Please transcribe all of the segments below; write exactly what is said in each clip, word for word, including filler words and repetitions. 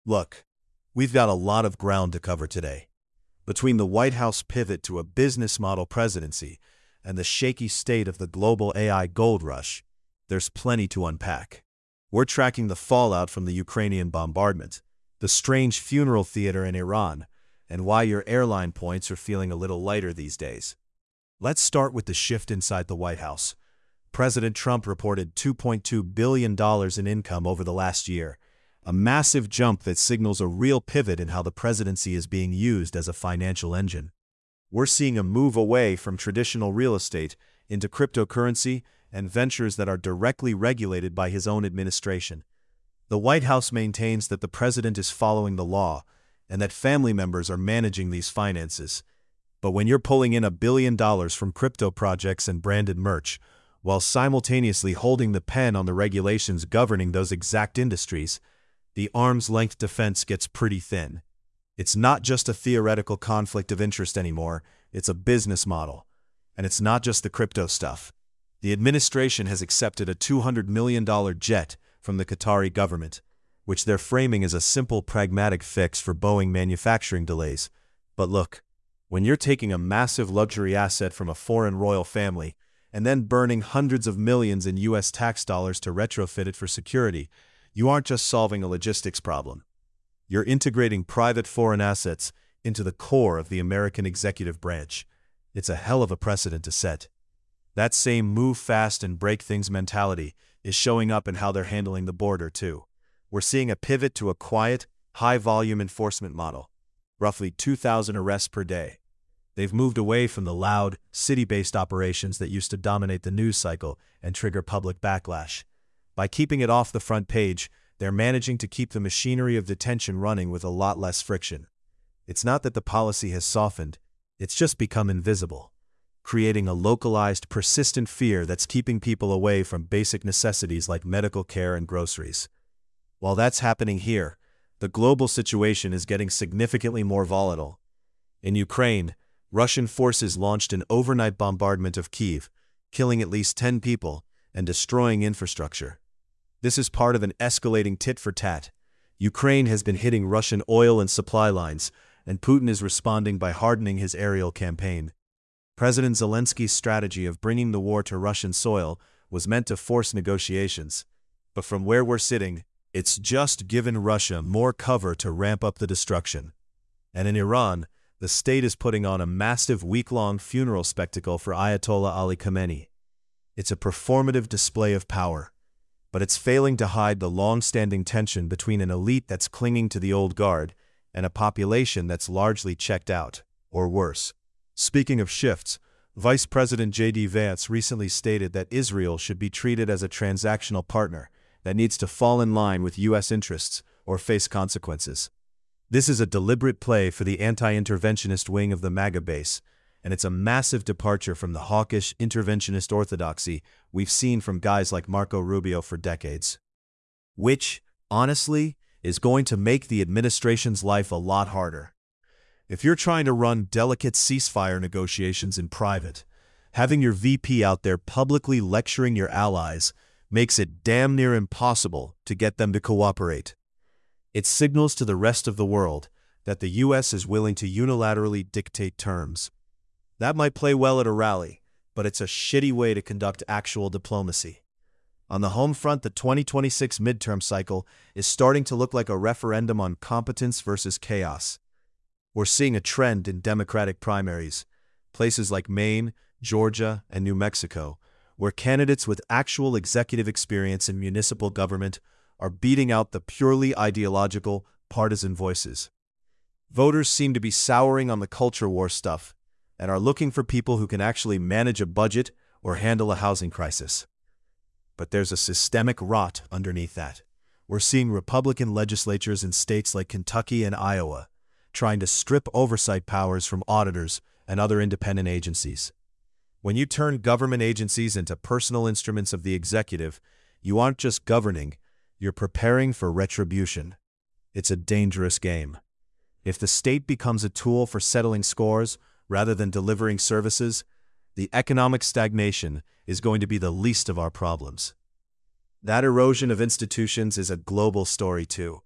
Look, we've got a lot of ground to cover today. Between the White House pivot to a business model presidency and the shaky state of the global A I gold rush, there's plenty to unpack. We're tracking the fallout from the Ukrainian bombardment, the strange funeral theater in Iran, and why your airline points are feeling a little lighter these days. Let's start with the shift inside the White House. President Trump reported two point two billion dollars in income over the last year, a massive jump that signals a real pivot in how the presidency is being used as a financial engine. We're seeing a move away from traditional real estate into cryptocurrency and ventures that are directly regulated by his own administration. The White House maintains that the president is following the law and that family members are managing these finances. But when you're pulling in a billion dollars from crypto projects and branded merch, while simultaneously holding the pen on the regulations governing those exact industries, the arm's-length defense gets pretty thin. It's not just a theoretical conflict of interest anymore, it's a business model. And it's not just the crypto stuff. The administration has accepted a two hundred million dollar jet from the Qatari government, which they're framing as a simple pragmatic fix for Boeing manufacturing delays. But look, when you're taking a massive luxury asset from a foreign royal family and then burning hundreds of millions in U S tax dollars to retrofit it for security, you aren't just solving a logistics problem. You're integrating private foreign assets into the core of the American executive branch. It's a hell of a precedent to set. That same move fast and break things mentality is showing up in how they're handling the border, too. We're seeing a pivot to a quiet, high-volume enforcement model, roughly two thousand arrests per day. They've moved away from the loud, city-based operations that used to dominate the news cycle and trigger public backlash. By keeping it off the front page, they're managing to keep the machinery of detention running with a lot less friction. It's not that the policy has softened, it's just become invisible, creating a localized, persistent fear that's keeping people away from basic necessities like medical care and groceries. While that's happening here, the global situation is getting significantly more volatile. In Ukraine, Russian forces launched an overnight bombardment of Kyiv, killing at least ten people and destroying infrastructure. This is part of an escalating tit-for-tat. Ukraine has been hitting Russian oil and supply lines, and Putin is responding by hardening his aerial campaign. President Zelensky's strategy of bringing the war to Russian soil was meant to force negotiations. But from where we're sitting, it's just given Russia more cover to ramp up the destruction. And in Iran, the state is putting on a massive week-long funeral spectacle for Ayatollah Ali Khamenei. It's a performative display of power, but it's failing to hide the long-standing tension between an elite that's clinging to the old guard and a population that's largely checked out, or worse. Speaking of shifts, Vice President J D Vance recently stated that Israel should be treated as a transactional partner that needs to fall in line with U S interests or face consequences. This is a deliberate play for the anti-interventionist wing of the MAGA base, and it's a massive departure from the hawkish, interventionist orthodoxy we've seen from guys like Marco Rubio for decades. Which, honestly, is going to make the administration's life a lot harder. If you're trying to run delicate ceasefire negotiations in private, having your V P out there publicly lecturing your allies makes it damn near impossible to get them to cooperate. It signals to the rest of the world that the U S is willing to unilaterally dictate terms. That might play well at a rally, but it's a shitty way to conduct actual diplomacy. On the home front, the twenty twenty-six midterm cycle is starting to look like a referendum on competence versus chaos. We're seeing a trend in Democratic primaries, places like Maine, Georgia, and New Mexico, where candidates with actual executive experience in municipal government are beating out the purely ideological, partisan voices. Voters seem to be souring on the culture war stuff and are looking for people who can actually manage a budget or handle a housing crisis. But there's a systemic rot underneath that. We're seeing Republican legislatures in states like Kentucky and Iowa trying to strip oversight powers from auditors and other independent agencies. When you turn government agencies into personal instruments of the executive, you aren't just governing, you're preparing for retribution. It's a dangerous game. If the state becomes a tool for settling scores rather than delivering services, the economic stagnation is going to be the least of our problems. That erosion of institutions is a global story too.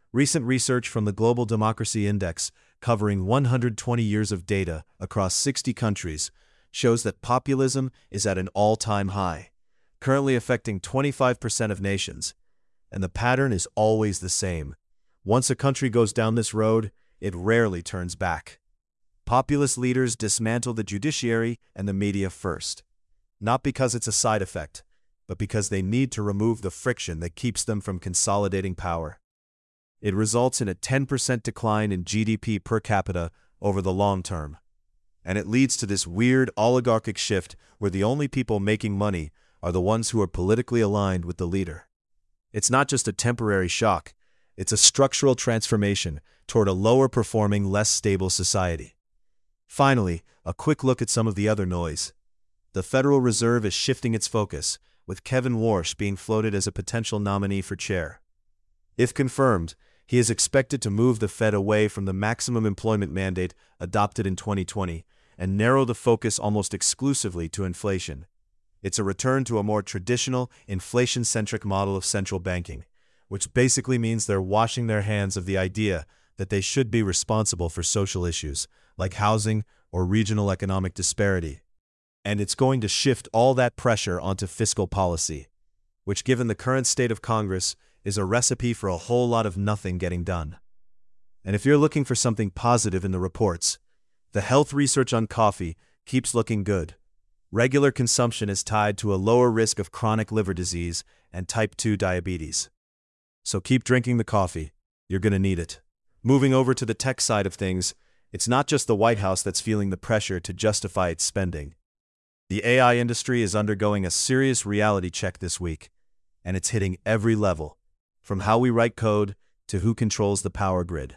Recent research from the Global Democracy Index, covering one hundred twenty years of data across sixty countries, shows that populism is at an all-time high, currently affecting twenty-five percent of nations. And the pattern is always the same. Once a country goes down this road, it rarely turns back. Populist leaders dismantle the judiciary and the media first. Not because it's a side effect, but because they need to remove the friction that keeps them from consolidating power. It results in a ten percent decline in G D P per capita over the long term. And it leads to this weird oligarchic shift where the only people making money are the ones who are politically aligned with the leader. It's not just a temporary shock, it's a structural transformation toward a lower-performing, less stable society. Finally, a quick look at some of the other noise. The Federal Reserve is shifting its focus, with Kevin Warsh being floated as a potential nominee for chair. If confirmed, he is expected to move the Fed away from the maximum employment mandate adopted in twenty twenty and narrow the focus almost exclusively to inflation. It's a return to a more traditional, inflation-centric model of central banking, which basically means they're washing their hands of the idea that they should be responsible for social issues, like housing or regional economic disparity. And it's going to shift all that pressure onto fiscal policy, which, given the current state of Congress, is a recipe for a whole lot of nothing getting done. And if you're looking for something positive in the reports, the health research on coffee keeps looking good. Regular consumption is tied to a lower risk of chronic liver disease and type two diabetes. So keep drinking the coffee. You're going to need it. Moving over to the tech side of things, it's not just the White House that's feeling the pressure to justify its spending. The A I industry is undergoing a serious reality check this week, and it's hitting every level, from how we write code to who controls the power grid.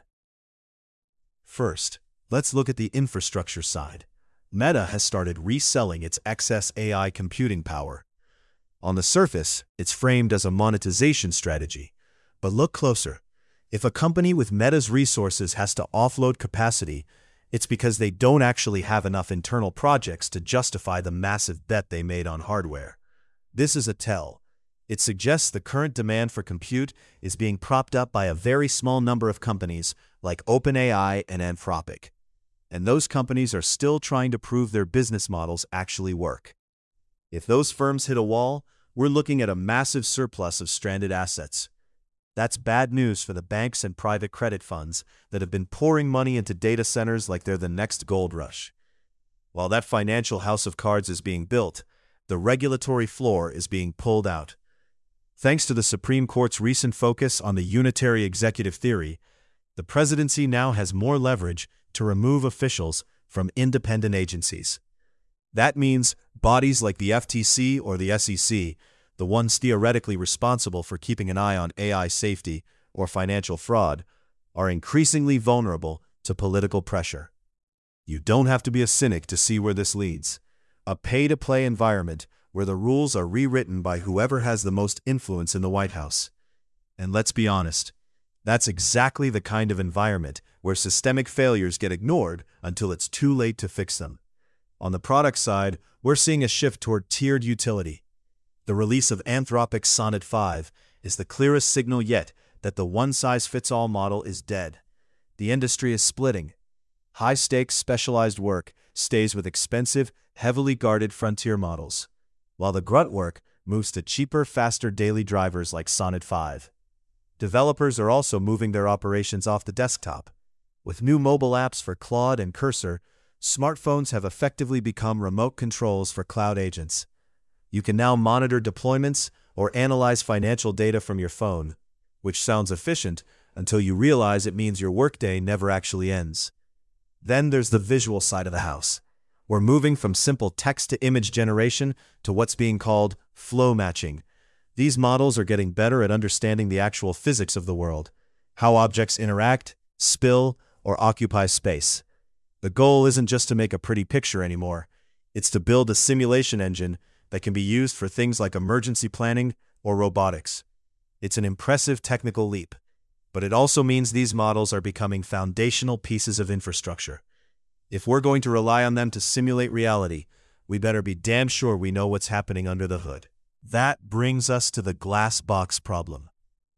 First, let's look at the infrastructure side. Meta has started reselling its excess A I computing power. On the surface, it's framed as a monetization strategy. But look closer. If a company with Meta's resources has to offload capacity, it's because they don't actually have enough internal projects to justify the massive bet they made on hardware. This is a tell. It suggests the current demand for compute is being propped up by a very small number of companies like OpenAI and Anthropic. And those companies are still trying to prove their business models actually work. If those firms hit a wall, we're looking at a massive surplus of stranded assets. That's bad news for the banks and private credit funds that have been pouring money into data centers like they're the next gold rush. While that financial house of cards is being built, the regulatory floor is being pulled out. Thanks to the Supreme Court's recent focus on the unitary executive theory, the presidency now has more leverage to remove officials from independent agencies. That means bodies like the F T C or the S E C, the ones theoretically responsible for keeping an eye on A I safety or financial fraud, are increasingly vulnerable to political pressure. You don't have to be a cynic to see where this leads. A pay-to-play environment where the rules are rewritten by whoever has the most influence in the White House. And let's be honest, that's exactly the kind of environment where systemic failures get ignored until it's too late to fix them. On the product side, we're seeing a shift toward tiered utility. The release of Anthropic's Sonnet five is the clearest signal yet that the one-size-fits-all model is dead. The industry is splitting. High-stakes specialized work stays with expensive, heavily guarded frontier models, while the grunt work moves to cheaper, faster daily drivers like Sonnet five. Developers are also moving their operations off the desktop. With new mobile apps for Claude and Cursor, smartphones have effectively become remote controls for cloud agents. You can now monitor deployments or analyze financial data from your phone, which sounds efficient until you realize it means your workday never actually ends. Then there's the visual side of the house. We're moving from simple text-to-image generation to what's being called flow matching. These models are getting better at understanding the actual physics of the world, how objects interact, spill, or occupy space. The goal isn't just to make a pretty picture anymore. It's to build a simulation engine that can be used for things like emergency planning or robotics. It's an impressive technical leap, but it also means these models are becoming foundational pieces of infrastructure. If we're going to rely on them to simulate reality, we better be damn sure we know what's happening under the hood. That brings us to the glass box problem.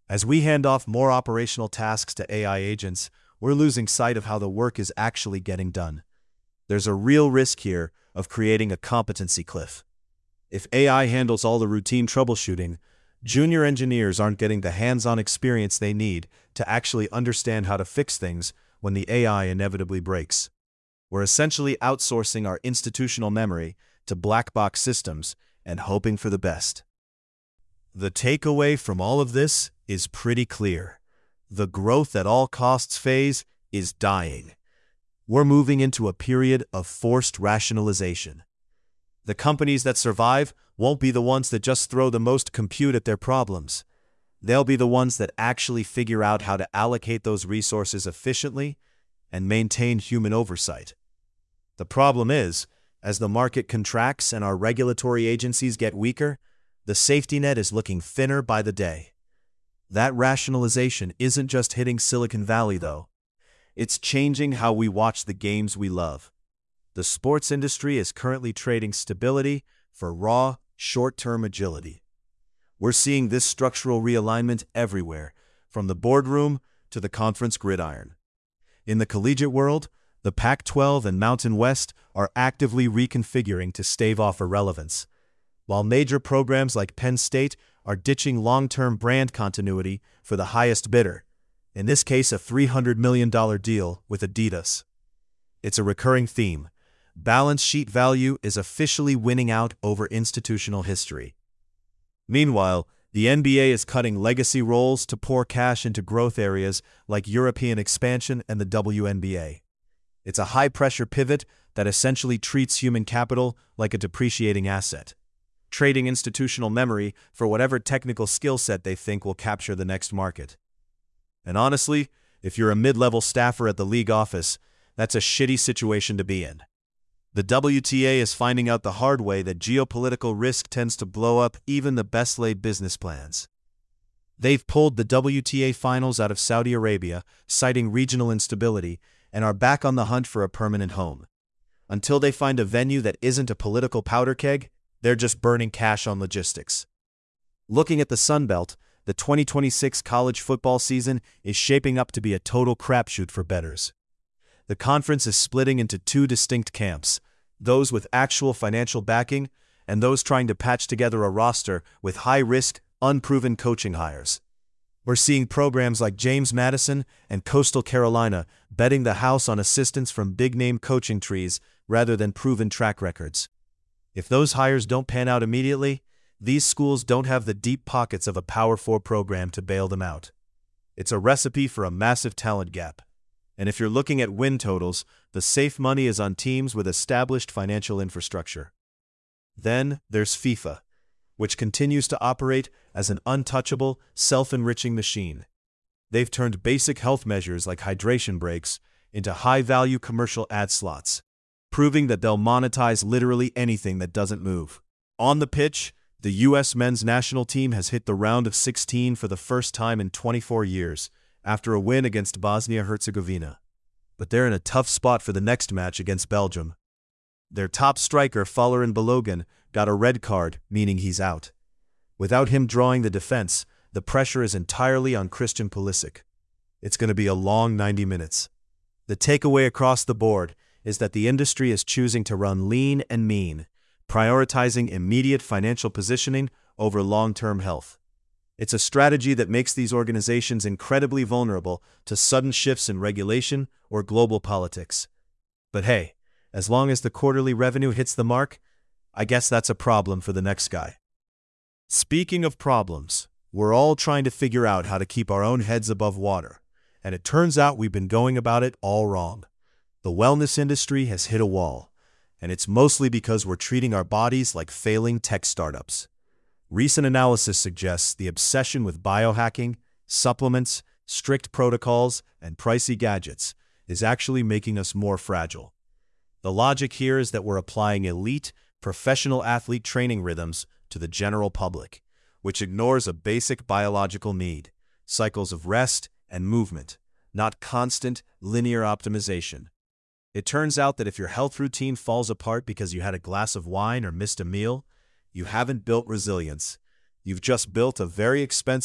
As we hand off more operational tasks to A I agents, we're losing sight of how the work is actually getting done. There's a real risk here of creating a competency cliff. If A I handles all the routine troubleshooting, junior engineers aren't getting the hands-on experience they need to actually understand how to fix things when the A I inevitably breaks. We're essentially outsourcing our institutional memory to black box systems and hoping for the best. The takeaway from all of this is pretty clear. The growth at all costs phase is dying. We're moving into a period of forced rationalization. The companies that survive won't be the ones that just throw the most compute at their problems. They'll be the ones that actually figure out how to allocate those resources efficiently and maintain human oversight. The problem is, as the market contracts and our regulatory agencies get weaker, the safety net is looking thinner by the day. That rationalization isn't just hitting Silicon Valley, though. It's changing how we watch the games we love. The sports industry is currently trading stability for raw, short-term agility. We're seeing this structural realignment everywhere, from the boardroom to the conference gridiron. In the collegiate world, the Pac twelve and Mountain West are actively reconfiguring to stave off irrelevance, while major programs like Penn State are ditching long-term brand continuity for the highest bidder, in this case a three hundred million dollar deal with Adidas. It's a recurring theme. Balance sheet value is officially winning out over institutional history. Meanwhile, the N B A is cutting legacy roles to pour cash into growth areas like European expansion and the W N B A. It's a high-pressure pivot that essentially treats human capital like a depreciating asset, trading institutional memory for whatever technical skill set they think will capture the next market. And honestly, if you're a mid-level staffer at the league office, that's a shitty situation to be in. The W T A is finding out the hard way that geopolitical risk tends to blow up even the best-laid business plans. They've pulled the W T A finals out of Saudi Arabia, citing regional instability, and are back on the hunt for a permanent home. Until they find a venue that isn't a political powder keg, they're just burning cash on logistics. Looking at the Sun Belt, the twenty twenty-six college football season is shaping up to be a total crapshoot for bettors. The conference is splitting into two distinct camps, those with actual financial backing and those trying to patch together a roster with high-risk, unproven coaching hires. We're seeing programs like James Madison and Coastal Carolina betting the house on assistants from big-name coaching trees rather than proven track records. If those hires don't pan out immediately, these schools don't have the deep pockets of a Power Four program to bail them out. It's a recipe for a massive talent gap. And if you're looking at win totals, the safe money is on teams with established financial infrastructure. Then there's FIFA, which continues to operate as an untouchable, self-enriching machine. They've turned basic health measures like hydration breaks into high-value commercial ad slots, proving that they'll monetize literally anything that doesn't move. On the pitch, the U S men's national team has hit the round of sixteen for the first time in twenty-four years, after a win against Bosnia-Herzegovina. But they're in a tough spot for the next match against Belgium. Their top striker, Folarin Balogun, got a red card, meaning he's out. Without him drawing the defense, the pressure is entirely on Christian Pulisic. It's going to be a long ninety minutes. The takeaway across the board is that the industry is choosing to run lean and mean, prioritizing immediate financial positioning over long-term health. It's a strategy that makes these organizations incredibly vulnerable to sudden shifts in regulation or global politics. But hey, as long as the quarterly revenue hits the mark, I guess that's a problem for the next guy. Speaking of problems, we're all trying to figure out how to keep our own heads above water, and it turns out we've been going about it all wrong. The wellness industry has hit a wall, and it's mostly because we're treating our bodies like failing tech startups. Recent analysis suggests the obsession with biohacking, supplements, strict protocols, and pricey gadgets is actually making us more fragile. The logic here is that we're applying elite, professional athlete training rhythms to the general public, which ignores a basic biological need, cycles of rest and movement, not constant, linear optimization. It turns out that if your health routine falls apart because you had a glass of wine or missed a meal, you haven't built resilience. You've just built a very expensive,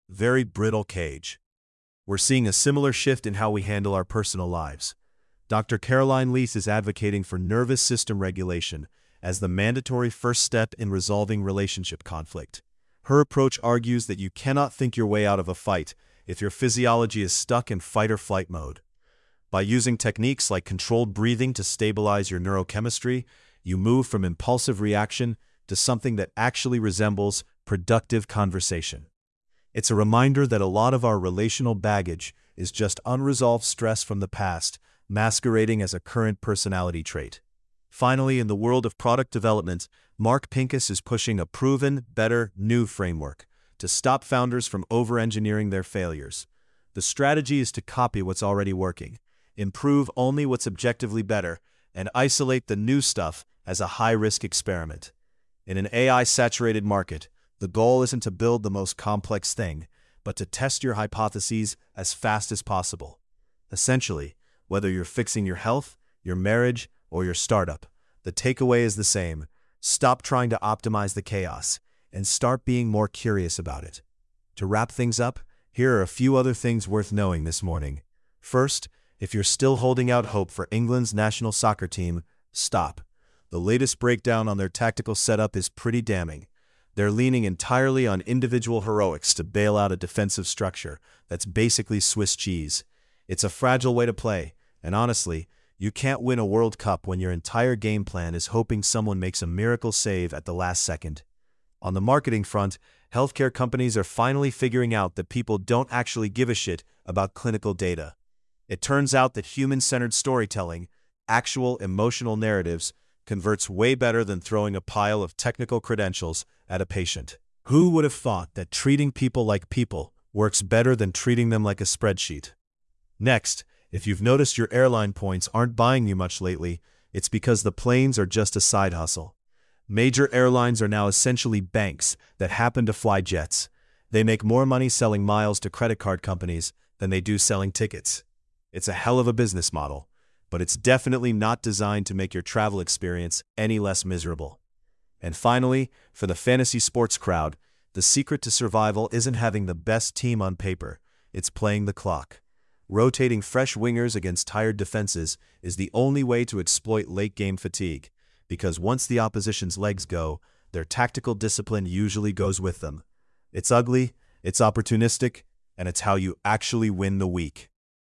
very brittle cage. We're seeing a similar shift in how we handle our personal lives. Doctor Caroline Leese is advocating for nervous system regulation as the mandatory first step in resolving relationship conflict. Her approach argues that you cannot think your way out of a fight if your physiology is stuck in fight-or-flight mode. By using techniques like controlled breathing to stabilize your neurochemistry, you move from impulsive reaction to something that actually resembles productive conversation. It's a reminder that a lot of our relational baggage is just unresolved stress from the past, masquerading as a current personality trait. Finally, in the world of product development, Mark Pincus is pushing a proven, better, new framework to stop founders from over-engineering their failures. The strategy is to copy what's already working, improve only what's objectively better, and isolate the new stuff as a high-risk experiment. In an A I-saturated market, the goal isn't to build the most complex thing, but to test your hypotheses as fast as possible. Essentially, whether you're fixing your health, your marriage, or your startup, the takeaway is the same. Stop trying to optimize the chaos and start being more curious about it. To wrap things up, here are a few other things worth knowing this morning. First, if you're still holding out hope for England's national soccer team, stop. The latest breakdown on their tactical setup is pretty damning. They're leaning entirely on individual heroics to bail out a defensive structure that's basically Swiss cheese. It's a fragile way to play, and honestly, you can't win a World Cup when your entire game plan is hoping someone makes a miracle save at the last second. On the marketing front, healthcare companies are finally figuring out that people don't actually give a shit about clinical data. It turns out that human-centered storytelling, actual emotional narratives, converts way better than throwing a pile of technical credentials at a patient. Who would have thought that treating people like people works better than treating them like a spreadsheet? Next, if you've noticed your airline points aren't buying you much lately, it's because the planes are just a side hustle. Major airlines are now essentially banks that happen to fly jets. They make more money selling miles to credit card companies than they do selling tickets. It's a hell of a business model, but it's definitely not designed to make your travel experience any less miserable. And finally, for the fantasy sports crowd, the secret to survival isn't having the best team on paper, it's playing the clock. Rotating fresh wingers against tired defenses is the only way to exploit late-game fatigue, because once the opposition's legs go, their tactical discipline usually goes with them. It's ugly, it's opportunistic, and it's how you actually win the week.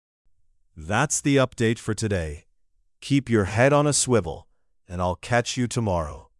That's the update for today. Keep your head on a swivel, and I'll catch you tomorrow.